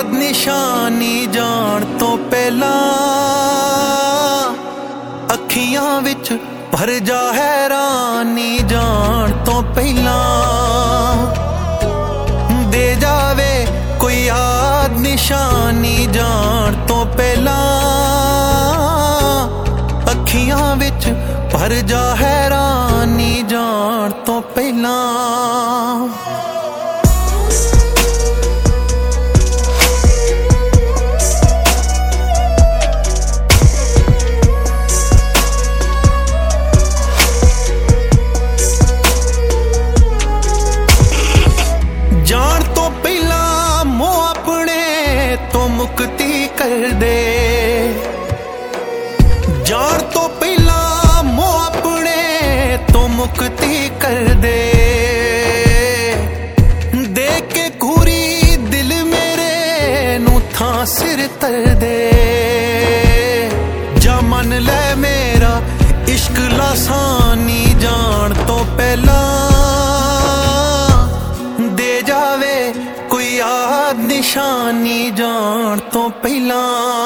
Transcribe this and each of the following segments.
निशानी जान तो पहला अखियां विच भर जा हैरानी जान तो पहला दे जावे कोई याद निशानी जान तो पहला अखियां विच भर जा हैरानी जान तो पहला जान तो पहला मोह अपने तो मुक्ति कर दे जान तो पहला मोह अपने तो मुक्ति कर दे देख के घूरी दिल मेरे नू थां सिर तर दे जा मन ले मेरा इश्क लासानी जान तो पहला दे जावे कोई याद निशानी जान तो पहला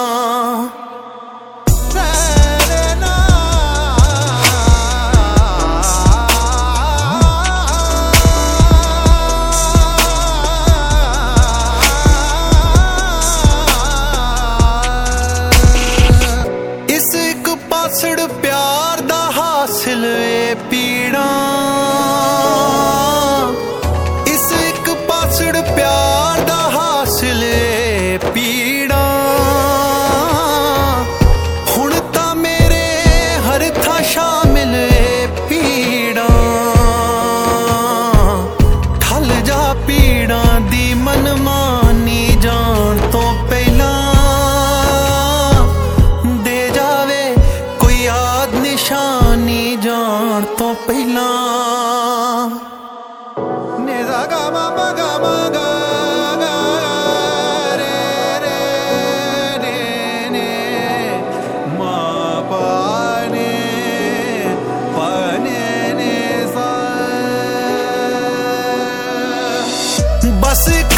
इस एक पासड़ प्यार दा हासिल ए पीड़ा प्यार दा हासिल पीड़ा हुण तां मेरे हर था शामिल पीड़ा ठल जा पीड़ा दी मनमानी जान तो पहला दे जावे कोई याद निशानी जान तो पहला बस